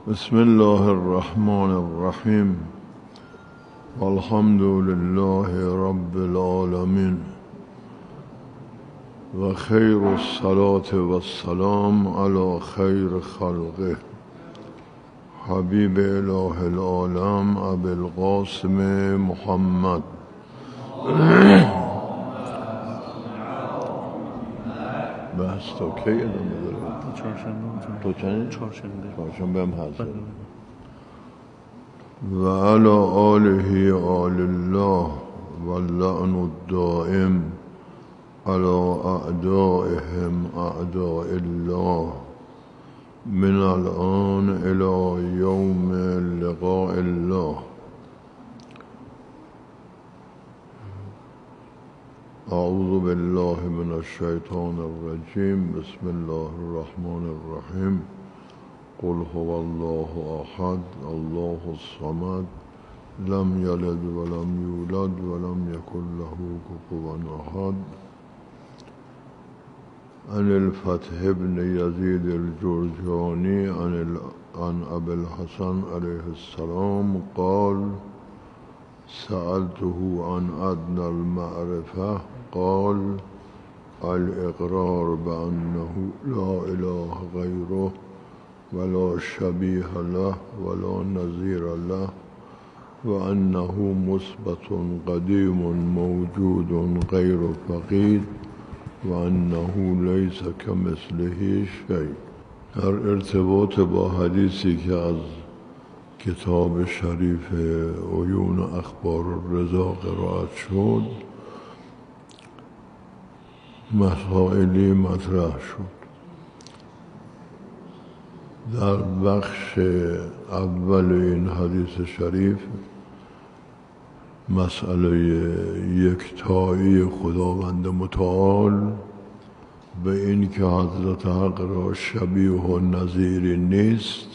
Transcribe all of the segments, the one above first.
بسم الله الرحمن الرحیم والحمد لله رب العالمین و خیر الصلاة و السلام علی خیر خلقه حبیب اله العالم ابی القاسم محمد بحث تا کی ادامه داره؟ چهارشنبه هم هست و علی آله آل الله و اللعن الدائم علی اعدائهم اعداء الله من الان الى یوم لقاء الله. اعوذ بالله من الشیطان الرجیم. بسم الله الرحمن الرحیم. قل هو الله احد الله الصمد لم یلد ولم یولد ولم یکن له کفوا احد. عن الفتح بن یزید الجرجانی عن ابي الحسن علیه السلام قال سألته عن أدنى المعرفة قال الإقرار بأنه لا إله غيره ولا شبيه له ولا نظير له وأنه مثبت قديم موجود غير فقيد وأنه ليس كمثله شيء. در ارتباط با حدیثی که از کتاب شریف عیون اخبار الرضا قرائت شد مسائلی مطرح شد. در بخش اول این حدیث شریف مسئله یکتایی خداوند متعال به این که حضرت حق را شبیه و نظیری نیست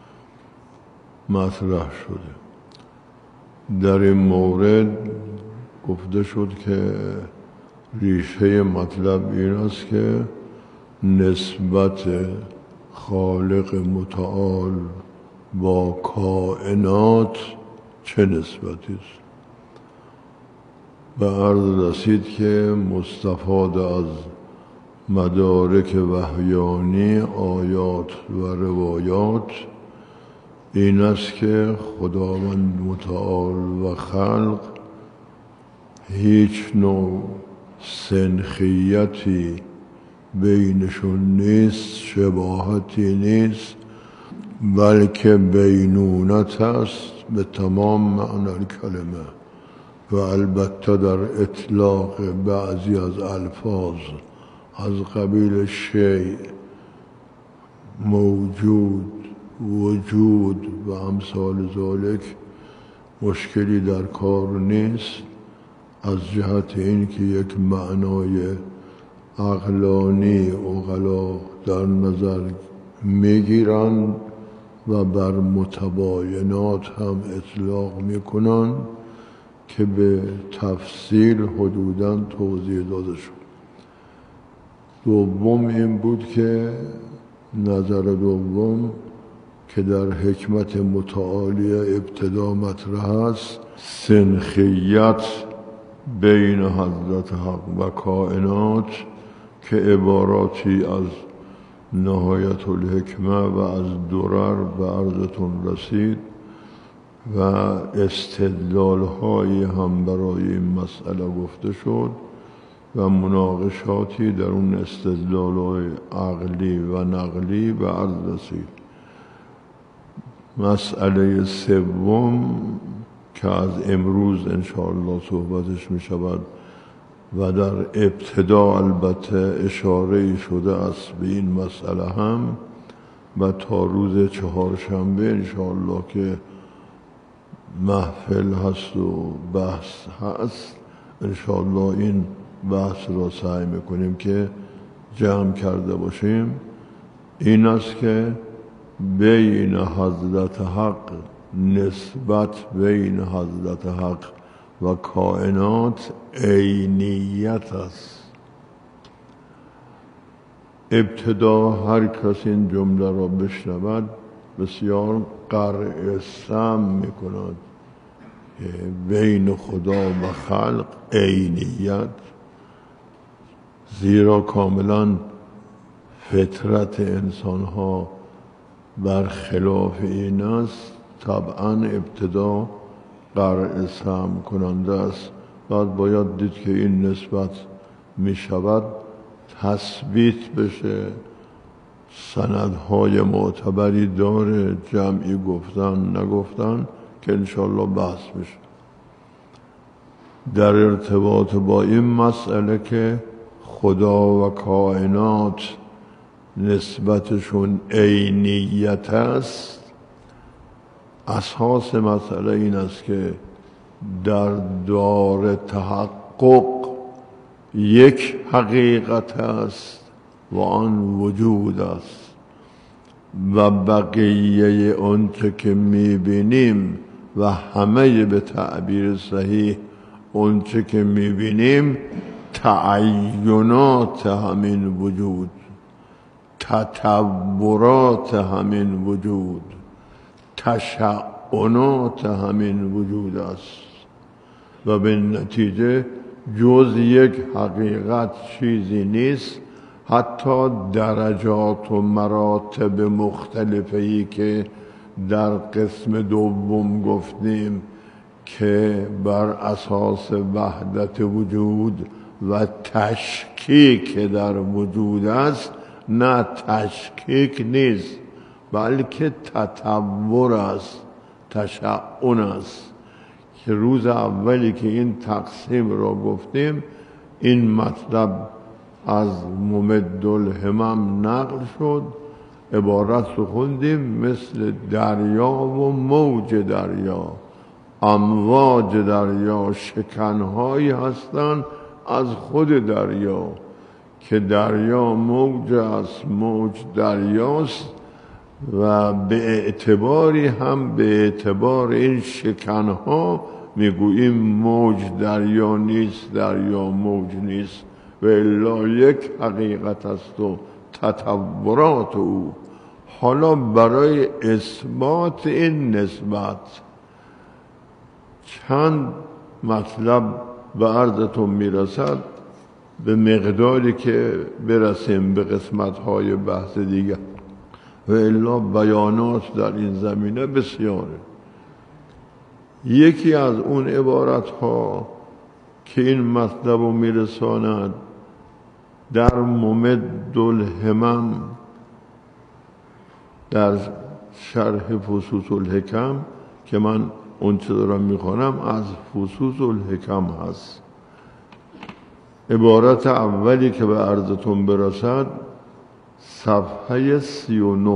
مطرح شده. در این مورد گفته شد که ریشه مطلب این است که نسبت خالق متعال با کائنات چه نسبتی است. به عرض رسید که مستفاد از مدارک وحیانی آیات و روایات این است که خداوند متعال و خلق هیچ نوع سنخیتی بینشون نیست، شباهتی نیست، بلکه بینونت است به تمام معنی کلمه. و البته در اطلاق بعضی از الفاظ از قبیل شیء، موجود، وجود و امثال ذالک مشکلی در کار نیست، از جهت اینکه یک معنای عقلانی عقلا در نظر میگیرند و بر متباینات هم اطلاق میکنند که به تفصیل حدوداً توضیح داده شد. دوم این بود که نظر دوم که در حکمت متعالی ابتدا مطرح است، سنخیت بین حضرت حق و کائنات که عباراتی از نهایت الحکمه و از درر به عرضتون رسید و استدلال هایی هم برای این مسئله گفته شد و مناقشاتی در اون استدلال های عقلی و نقلی به عرض رسید. مسئله سوم که از امروز انشاءالله صحبتش می شود و در ابتدا البته اشاره شده است به این مسئله هم و تا روز چهارشنبه انشاءالله که محفل هست و بحث هست انشاءالله این بحث را سعی میکنیم که جمع کرده باشیم. این است که بین حضرت حق، نسبت بین حضرت حق و کائنات عینیت است. ابتدا هر کس این جمله را بشنود بسیار قرع سم میکند که بین خدا و خلق عینیت، زیرا کاملا فطرت انسان ها بر خلاف این است. طبعا ابتدا قرع سم کننده است، بعد باید دید که این نسبت می شود تثبیت بشه، سندهای معتبری داره، جمعی گفتن نگفتن که انشالله بحث بشه. در ارتباط با این مسئله که خدا و کائنات نسبتشون عینیت است، اساس مسئله این است که در دار تحقق یک حقیقت است و آن وجود است و بقیه آنچه که میبینیم و همه به تعبیر صحیح آنچه که میبینیم تعینات همین وجود، تطورات همین وجود، تشعنات همین وجود است و به نتیجه جز یک حقیقت چیزی نیست. حتی درجات و مراتب مختلفی که در قسم دوم گفتیم که بر اساس وحدت وجود و تشکیک در وجود است، نه تشکیک نیست بلکه تطور است، تشعن است که روز اولی که این تقسیم را گفتیم این مطلب از ممد الهمم نقل شد. عبارت رو خوندیم مثل دریا و موج دریا، امواج دریا شکنهایی هستند از دریا دریا که دریا موج است، موج دریاست و به اعتباری هم به اعتبار این شکنها میگوییم موج دریا نیست، دریا موج نیست و الا یک حقیقت است و تطورات او. حالا برای اثبات این نسبت چند مطلب به عرضتون میرسد به مقداری که برسیم به قسمت‌های بحث دیگر و الا بیانات در این زمینه بسیاره. یکی از اون عبارت‌ها که این مطلب رو میرساند در ممد الهمم در شرح فصوص الحکم که من اون چه دارم میخوانم از فصوص الحکم هست. عبارت اولی که به عرضتون برسد صفحه 39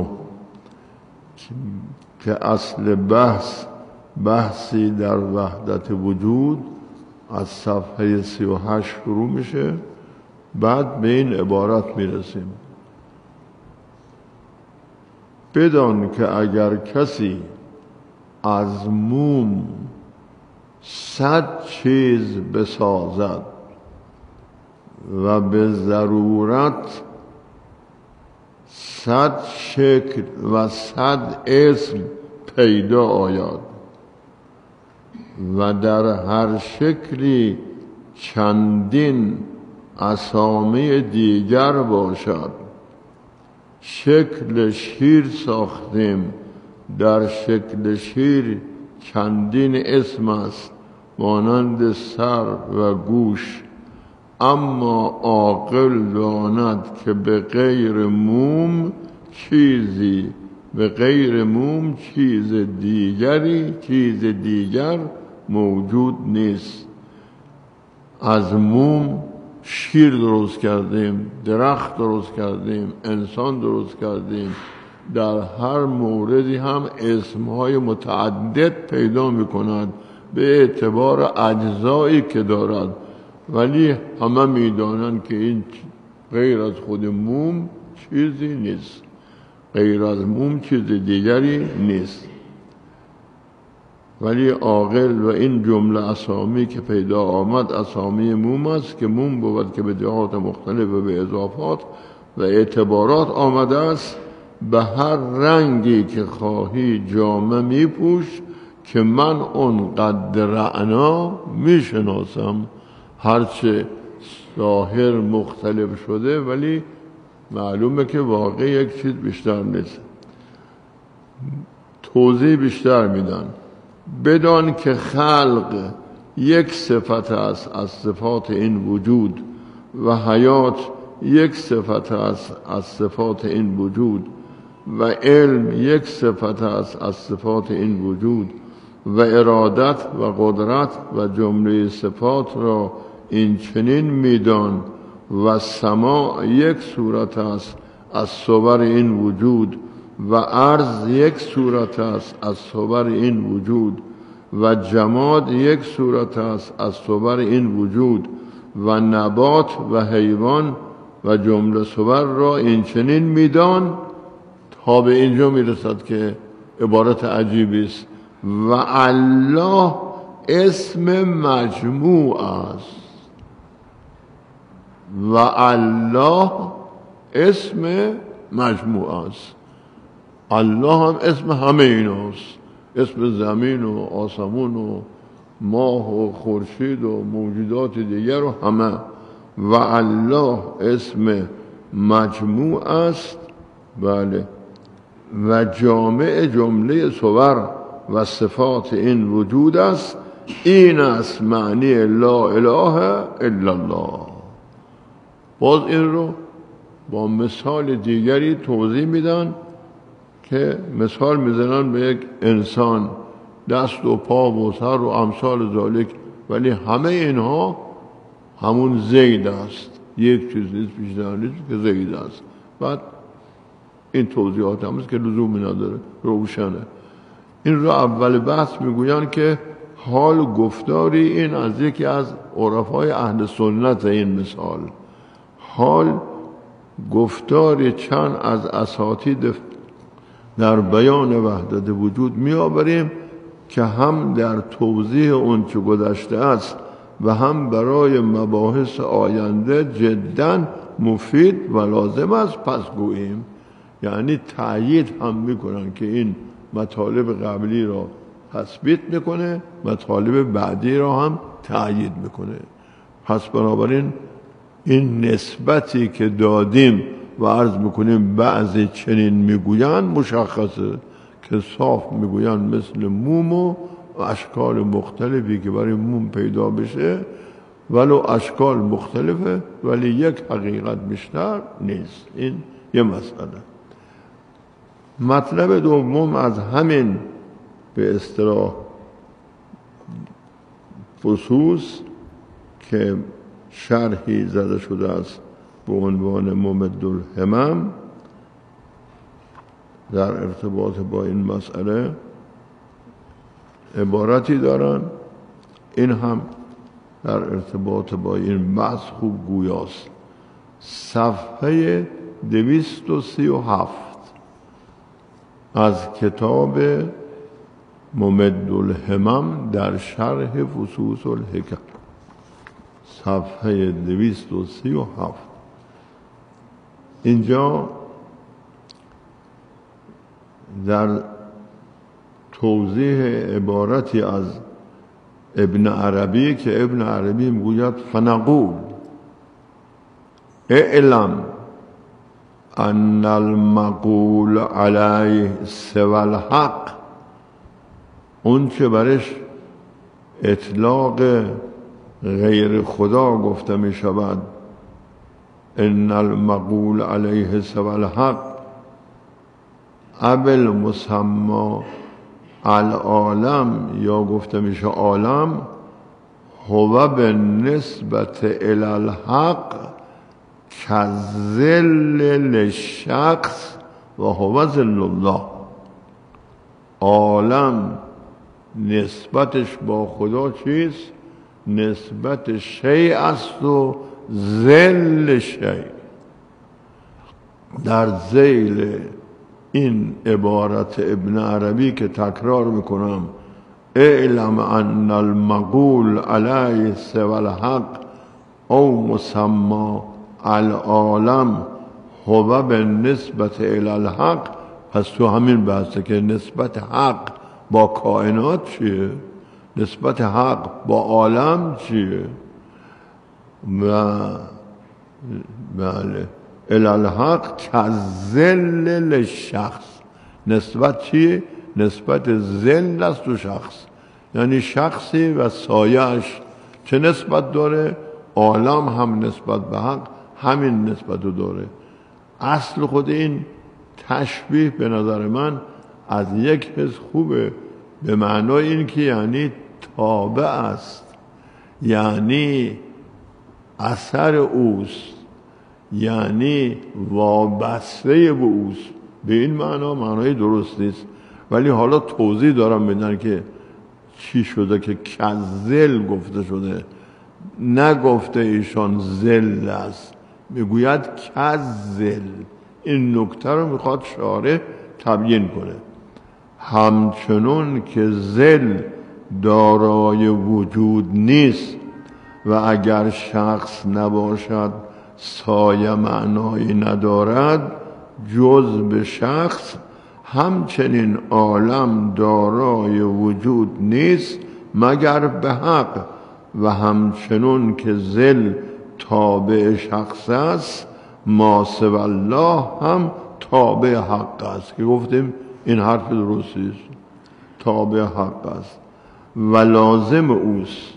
که اصل بحثی در وحدت وجود از صفحه 38 شروع میشه، بعد به این عبارت میرسیم: بدان که اگر کسی از موم 100 چیز بسازد و به ضرورت 100 شکل و 100 اسم پیدا آید و در هر شکلی چندین اسامی دیگر باشد. شکل شیر ساختیم، در شکل شیر چندین اسم است مانند سر و گوش، اما عاقل داند که به غیر موم چیز دیگر موجود نیست. از موم شیر درست کردیم، درخت درست کردیم، انسان درست کردیم، در هر موردی هم اسمهای متعدد پیدا میکند به اعتبار اجزایی که دارد، ولی همه میدانند که این غیر از خود موم چیزی نیست، غیر از موم چیز دیگری نیست. ولی عاقل و این جمله اسامی که پیدا آمد اسامی موم است که موم بود که به جهات مختلف و به اضافات و اعتبارات آمده است به هر رنگی که خواهی جامه میپوش که من اون قد رعنا میشناسم. هرچه ظاهر مختلف شده ولی معلومه که واقع یک چیز بیشتر نیست. توضیح بیشتر میدن. بدان که خلق یک صفت است از صفات این وجود و حیات یک صفت است از صفات این وجود و علم یک صفت است از صفات این وجود و ارادت و قدرت و جمله صفات را این چنین میدان و سماع یک صورت است از صور این وجود و عرض یک صورت است از صور این وجود و جماد یک صورت است از صور این وجود و نبات و حیوان و جمله صور را این چنین میدان تا به اینجا میرسد که عبارت عجیبی است. و الله اسم مجموع است. و الله اسم مجموع است. الله هم اسم همه ایناست، اسم زمین و آسمون و ماه و خورشید و موجودات دیگر و همه. و الله اسم مجموع است. بله. و جامع جمله صور و صفات این وجود است. این است معنی لا اله الا الله. باز این رو با مثال دیگری توضیح میدن که مثال میزنن به یک انسان، دست و پا و سر و امثال ذالک، ولی همه اینها همون زید است، یک چیز نیست بیشتر نیست که زید است. بعد این توضیحات هم است که لزومی نداره، روشنه. این رو اول بحث میگوین که حال گفتاری این از یکی از عرفای اهل سنت. این مثال حال گفتاری چند از اساتید در بیان وحدت وجود می آوریم که هم در توضیح اون چه گذشته است و هم برای مباحث آینده جدا مفید و لازم است پس گوییم. یعنی تأیید هم میکنن که این مطالب قبلی را تثبیت میکنه، مطالب بعدی را هم تأیید میکنه. پس بنابراین این نسبتی که دادیم و عرض میکنیم بعضی چنین میگوین مشخصه که صاف میگوین مثل موم و اشکال مختلفی که برای موم پیدا بشه، ولو اشکال مختلفه ولی یک حقیقت بیشتر نیست. این یه مسئله. مطلب دوم از همین به اصطلاح خصوص که شرحی زده شده است به عنوان ممد الهمم در ارتباط با این مسئله عبارتی دارن. این هم در ارتباط با این بحث خوب گویاست. صفحه 237 از کتاب ممد الهمم در شرح فصوص الحکم، صفحه 237. اینجا در توضیح عبارتی از ابن عربی که ابن عربی میگوید فنقول اعلم ان المقول علیه سوى الحق، اون چه برش اطلاق غیر خدا گفته می شود، ان المقول علیه سوى الحق ابل مسما العالم، یا گفته میشه عالم، هو به نسبت الی الحق کذل للشخص و هو ذل الله. عالم نسبتش با خدا چیست؟ نسبت شیء است و ذل شیء. در ذیل این عبارت ابن عربی که تکرار میکنم، اعلم ان المقول علی سوى الحق او مسما العالم هو به نسبت الالحق. پس تو همین بحثه که نسبت حق با کائنات چیه، نسبت حق با عالم چیه. بله الالحق کالظل للشخص. نسبت چیه؟ نسبت ظل است تو شخص، یعنی شخصی و سایه‌اش چه نسبت داره، عالم هم نسبت به حق همین نسبت رو داره. اصل خود این تشبیه به نظر من از یک حس خوبه، به معنای این که یعنی تابع است، یعنی اثر اوست، یعنی وابسته به اوست. به این معنای درست نیست، ولی حالا توضیح دارم بدن که چی شده که کالظل گفته شده، نگفته ایشان ظل است، میگوید کالظل. این نکته رو میخواد شارح تبیین کنه. همچنون که ظل دارای وجود نیست و اگر شخص نباشد سایه معنایی ندارد جز به شخص، همچنین عالم دارای وجود نیست مگر به حق. و همچنون که ظل تابع شخص است ما سوی الله هم تابع حق است، که گفتیم این حرف درستی است، تابع حق است و لازم اوست.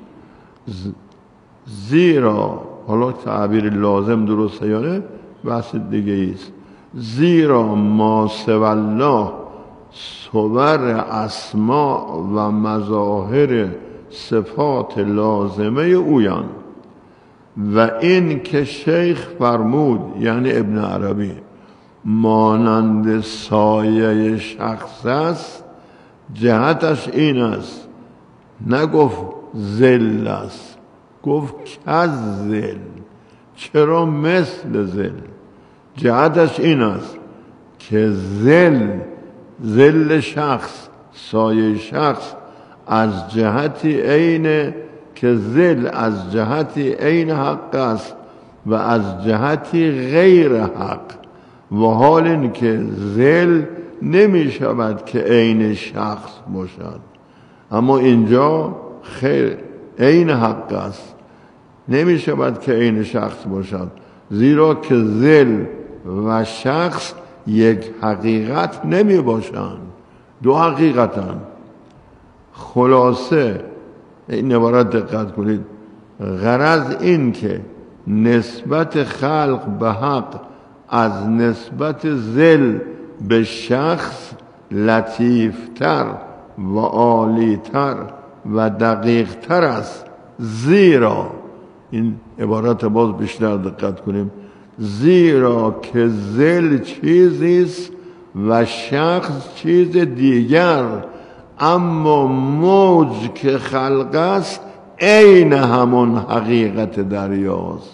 زیرا، حالا تعبیر لازم درسته یا نه بحث دیگه است. زیرا ما سوی الله صور اسماء و مظاهر صفات لازمه اویان. و این که شیخ فرمود، یعنی ابن عربی، مانند سایه شخص است، جهتش این است، نگفت ظل است، گفت کالظل. چرا مثل ظل؟ جهتش این است که ظل شخص، سایه شخص از جهتی عین، که ظل از جهتی عین حق است و از جهتی غیر حق. و حال این که ظل نمی شود که عین شخص باشد، اما اینجا خیر عین حق است، نمی شود که عین شخص باشد، زیرا که ظل و شخص یک حقیقت نمی باشند، دو حقیقتند. خلاصه این عبارت دقت کنید، غرض این که نسبت خلق به حق از نسبت ظل به شخص لطیفتر و عالیتر و دقیقتر است. زیرا، این عبارت باز بیشتر دقت کنیم، زیرا که ظل چیزیست و شخص چیز دیگر، اما موج که خلق است عین همون حقیقت دریاست.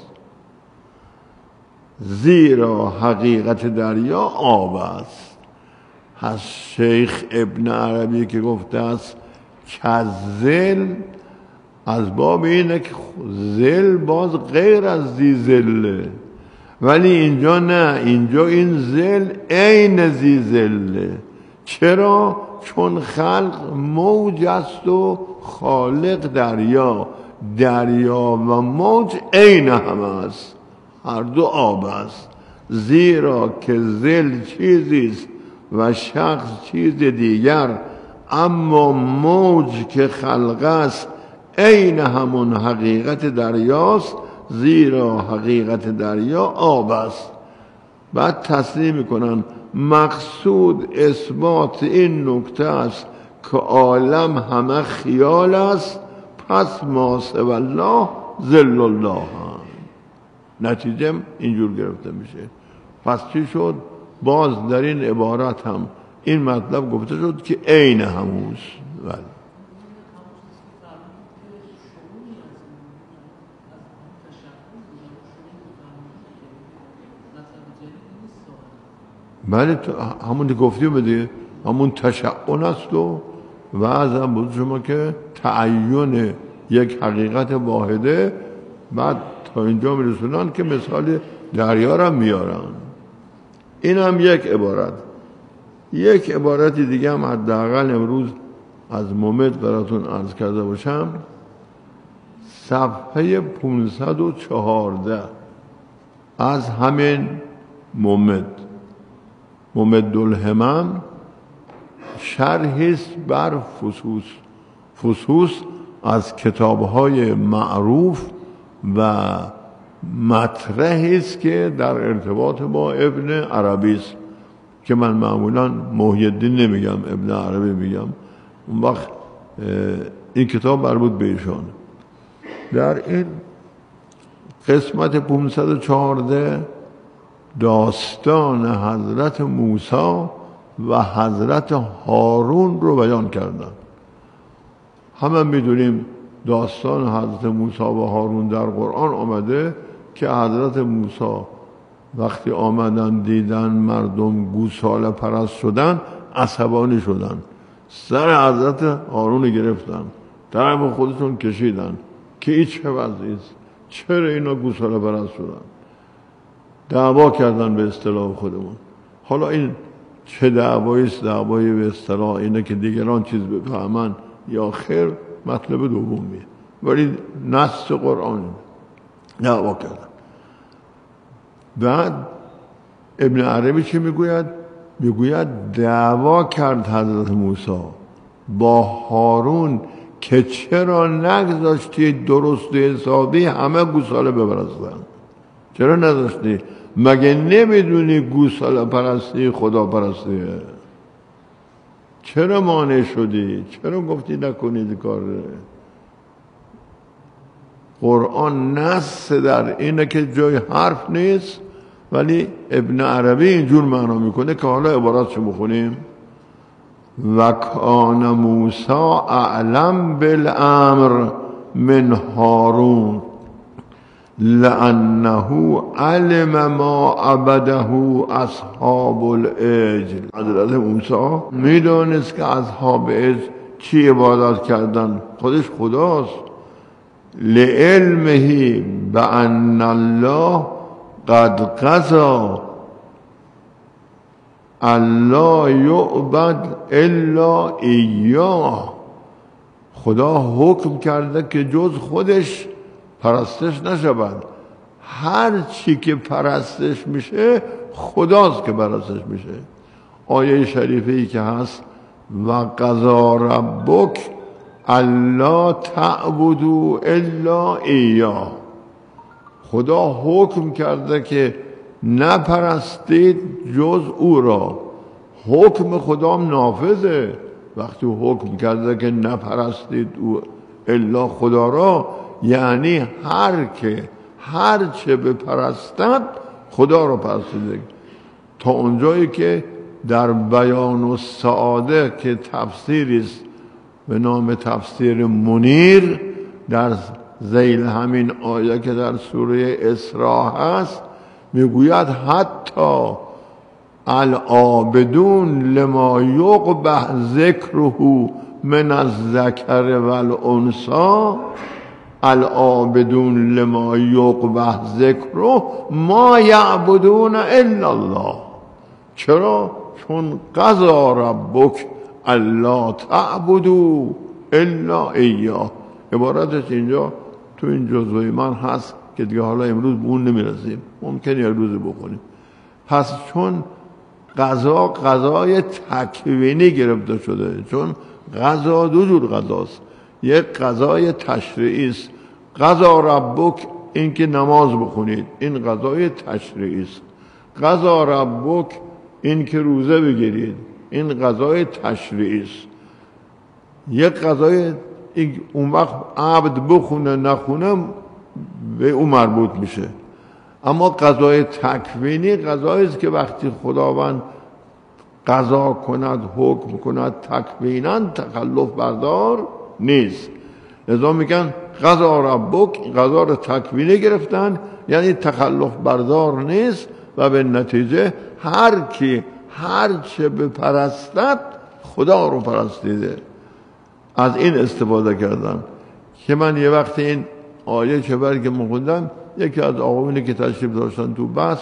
زیرا حقیقت دریا آب است. از شیخ ابن عربی که گفته است کالظل، از باب اینه که ظل باز غیر از ذی ظله، ولی اینجا نه، اینجا این ظل عین ذی ظله. چرا؟ چون خلق موج است و خالق دریا، دریا و موج عین هم است، هر دو آب است. زیرا که ظل چیزیست و شخص چیز دیگر، اما موج که خلق است عین همون حقیقت دریاست، زیرا حقیقت دریا آب است. بعد تصریح میکنن مقصود اثبات این نکته است که عالم همه خیال است، پس ما سوی الله ظل الله هم. نتیجه اینجور گرفته میشه. پس چی شد؟ باز در این عبارت هم این مطلب گفته شد که عین هموست. بله همون گفتیم دیگه، همون تشعن است و وعظم بود شما که تعین یک حقیقت واحده، بعد تا اینجا میرسونن که مثال دریا را میارن. این هم یک عبارت. یک عبارتی دیگه هم حداقل امروز از ممد براتون عرض کرده باشم. صفحه 514 از همین ممدالهمم شرحی است بر فصوص از کتاب‌های معروف و مطرحی است که در ارتباط با ابن عربی است که من معمولا محی الدین نمیگم، ابن عربی میگم. اون وقت این کتاب مربوط به ایشان. در این قسمت 514 داستان حضرت موسی و حضرت هارون رو بیان کردن. همه میدونیم داستان حضرت موسی و هارون در قرآن آمده که حضرت موسی وقتی آمدن دیدن مردم گوساله پرست شدن، عصبانی شدن، سر حضرت هارون گرفتن، طرف خودشون کشیدن که این چه وضعی است، چرا اینا گوساله پرست شدن؟ دعوا کردن به اصطلاح خودمون. حالا این چه دعوایی است؟ دعوایی به اصطلاح اینه که دیگران چیز بفهمن یا خیر، مطلب دومیه، ولی نص قرآن دعوا کردن. بعد ابن عربی چی میگوید؟ میگوید دعوا کرد حضرت موسی با هارون که چرا نگذاشتی درست و حسابی همه گوساله بپرستن؟ چرا نذاشتی؟ مگه نمیدونی گوساله پرستی خدا پرستیه؟ چرا مانع شدی؟ چرا گفتی نکنید کار؟ قرآن نص در اینه که جای حرف نیست، ولی ابن عربی اینجور معنا میکنه که حالا عباراتشو بخونیم. و کان موسی اعلم بالامر من هارون لانه علم ما عبده اصحاب العجل. حضرت موسی میدونست که اصحاب عجل چی عبادت کردن، خودش خداست. لعلمه بان الله قد قضى الله یعبد الا ایاه. خدا حکم کرده که جز خودش پرستش نشود. هر چی که پرستش میشه خداست که پرستش میشه. آیه شریفی که هست و قضا ربک الا تعبدوا الا ایاه. خدا حکم کرده که نپرستید جز او را. حکم خدا نافذه. وقتی حکم کرده که نپرستید او الا خدا را، یعنی هر چه بپرستد خدا را پرستیده. تا اونجایی که در بیان السعاده که تفسیری است به نام تفسیر منیر، در ذیل همین آیه که در سوره اسراء هست، میگوید حتی العابدون لما یقبح ذکره من الذکر والانثی، العابدون لما یقبح ذکره ما یعبدون الا الله. چرا؟ چون قضا ربک الا تعبدوا الا ایاه. عبارتش اینجا تو این جزوه من هست که دیگه حالا امروز به اون نمیرسیم، ممکنه یک روز بکنیم. پس چون قضای تکوینی گرفته شده، چون قضا دو جور قضاست. یک قضای تشریعی است. قضا ربک این که نماز بخونید، این قضای تشریعی است. قضا ربک این که روزه بگیرید، این قضای تشریعی است. یک قضای اون وقت عبد بخونه نخونه به اون مربوط میشه. اما قضای تکوینی قضایی است که وقتی خداوند قضا کند، حکم کند، تکوینا تخلف بردار نیست. لذا میگن قضا ربک، قضا رو تکوینی گرفتن، یعنی تخلف بردار نیست و به نتیجه هر چه بپرستد خدا رو پرستیده. از این استفاده کردن که من یه وقت این آیه که برگه مخوندم، یکی از آقایونی که تشریف داشتن تو بحث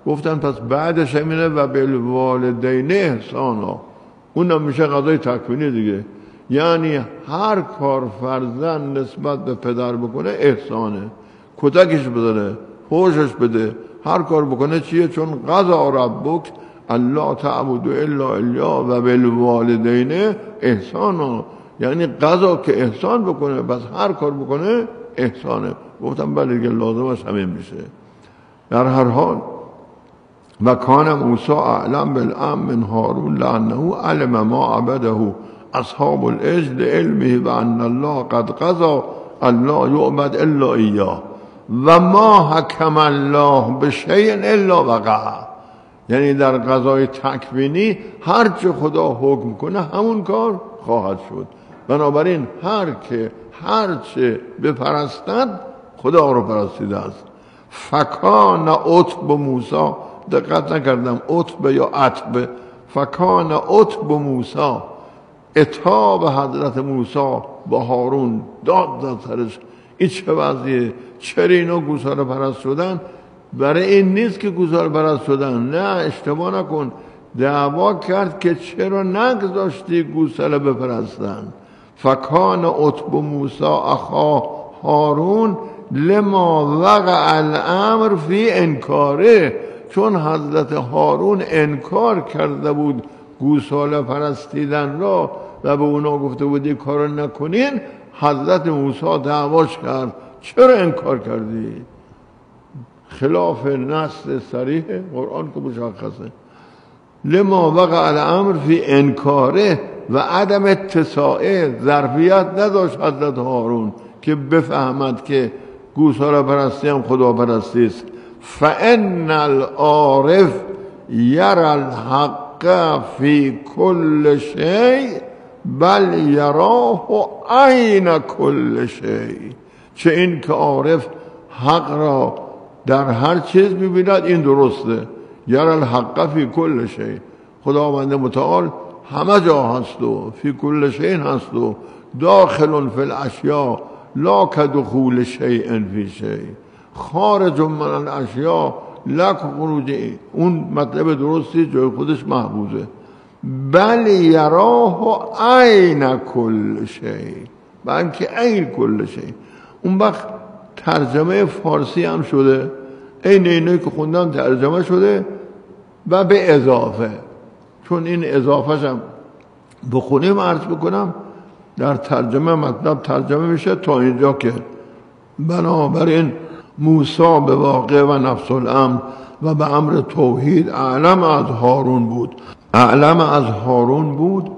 گفتن پس بعدش همینه و بالوالدین احسانا، اونم میشه قضای تکوینی دیگه. یعنی هر کار فرزند نسبت به پدر بکنه احسانه، کتکش بزنه، هوشش بده، هر کار بکنه چیه؟ چون قضا ربک الا تعبدوا الا اياه و بالوالدین احسانا، یعنی قضا که احسان بکنه پس هر کار بکنه احسانه. گفتم بله دیگه لازمش همین میشه. در هر حال و کان موسی اعلم بالامر من هارون لانه علم ما عبده اصحاب العجل علمه و ان الله قد قضى الله یعبد الا ایاه و ما حکم الله بشیء الا وقع. یعنی در قضای تکوینی هر چه خدا حکم کنه همون کار خواهد شد. بنابراین هر چه بپرستد خدا رو پرستیده است. فکان عتب موسی، دقت نکردم عتب یا عتب، فکان عتب موسی، عتاب حضرت موسی با هارون داد سرش. این چه وضعیه؟ چرا اینا گوساله پرست شدن؟ برای این نیست که گوساله پرست شدن، نه اشتباه نکن، دعوا کرد که چرا نگذاشتی گوساله بپرستن. فکان عتب موسی اخا هارون لما وقع الامر فی انکاره، چون حضرت هارون انکار کرده بود گوساله پرستیدن را و به اونا گفته بود این کارو نکنین، حضرت موسی دعواش کرد چرا انکار کردی؟ خلاف نص صریح قرآن که مشخصه. لما وقع الامر فی انکاره و عدم اتساعه، ظرفیت نداشت حضرت هارون که بفهمد که گوساله پرستی هم خدا پرستی است. فان العارف یرى الحق فی کل شیء بل یراه عین کل شیء، چه این که عارف حق را در هر چیز می‌بیند این درسته. یرى الحق فی کل شیء، خداوند متعال همه جا هست و فی کل شیء هست و داخل فی الاشیاء لا کدخول شیء فی شیء، خارج من الاشیاء لا خروج. اون مطلب درستی جای خودش محفوظه. بل یراه عین کل شیء، بلکه عین کل شیء. اون وقت ترجمه فارسی هم شده، این اینایی که خوندم ترجمه شده و به اضافه، چون این اضافهش هم بخونیم عرض بکنم در ترجمه مطلب ترجمه میشه تا اینجا که بنابراین موسی به واقع و نفس الامر و به امر توحید اعلم از هارون بود. اعلم از هارون بود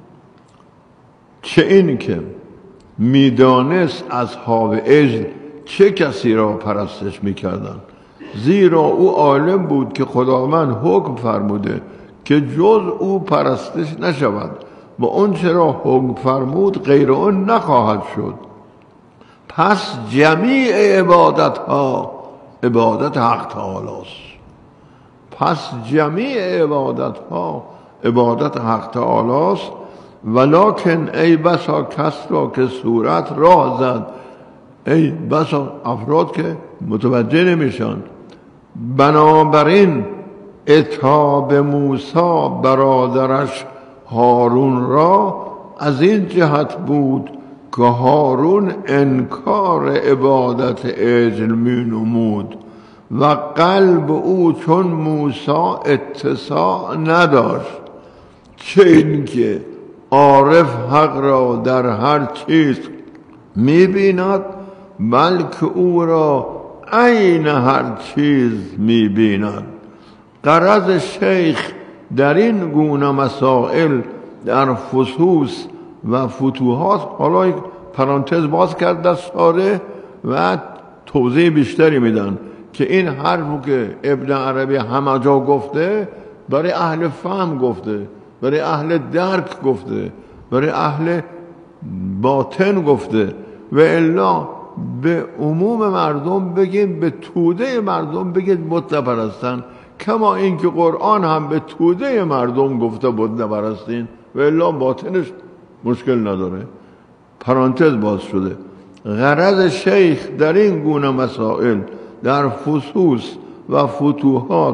چه این که میدانست اصحاب عجل چه کسی را پرستش میکردن، زیرا او عالم بود که خداوند حکم فرموده که جز او پرستش نشود و اون چرا حکم فرمود غیر اون نخواهد شد. پس جمیع عبادت ها عبادت حق تعالی است. پس جمیع عبادت ها عبادت حق تعالی است. ولکن ای بسا کس را که صورت راه زد، ای بسا افراد که متوجه نمیشن. بنابراین عتاب موسی برادرش هارون را از این جهت بود که هارون انکار عبادت عجل می نمود و قلب او چون موسی اتساع نداشت، چه این که عارف حق را در هر چیز می بیند بلکه او را عین هر چیز می بیند. غرض شیخ در این گونه مسائل در فصوص و فتوحات، حالا یک پرانتز باز کرد در ساره و توضیح بیشتری میدن که این حرفو که ابن عربی همه جا گفته برای اهل فهم گفته، برای اهل درک گفته، برای اهل باطن گفته، و الا به عموم مردم بگیم، به توده مردم بگید بت نپرستن، کما اینکه قرآن هم به توده مردم گفته بت نپرستین و الا باطنش مشکل نداره. پرانتز باز شده. غرض شیخ در این گونه مسائل در فصوص و فتوحات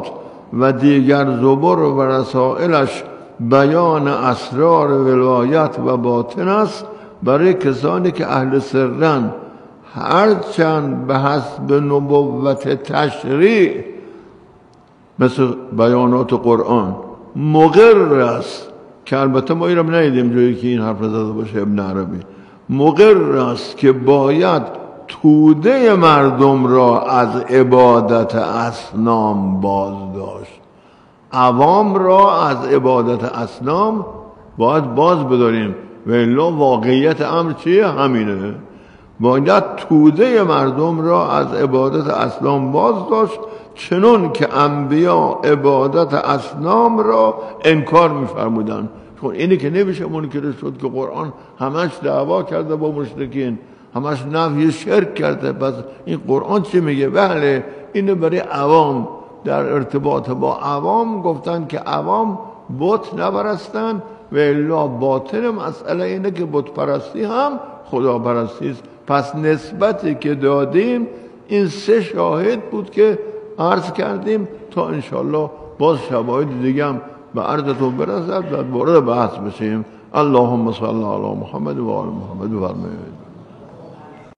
و دیگر زبر و رسائلش بیان اسرار ولایت و باطن است برای کسانی که اهل سرن، هرچند به حسب نبوت تشریع مثل بیانات قرآن مقر است، که البته ما این رو ندیدیم جایی که این حرف زده باشه ابن عربی، مقر است که باید توده مردم را از عبادت اصنام باز داشت. عوام را از عبادت اصنام باید باز بداریم و الا واقعیت امر چیه؟ همینه. باید توده مردم را از عبادت اصنام باز داشت، چنون که انبیا عبادت اصنام را انکار می‌فرمودند. چون اینی که نمیشه منکر شد که قرآن همش دعوا کرده با مشرکین، همش نفی شرک کرده. پس این قرآن چی میگه؟ بله اینو برای عوام، در ارتباط با عوام گفتن که عوام بت نپرستن و الا باطن مسئله اینه که بت پرستی هم خدا پرستی است. پس نسبتی که دادیم این 3 شاهد بود که عرض کردیم، تا انشالله باز شواهد دیگه هم به عرضتون برسد و وارد بحث بشیم. اللهم صل علی محمد و آل محمد. بفرمایید.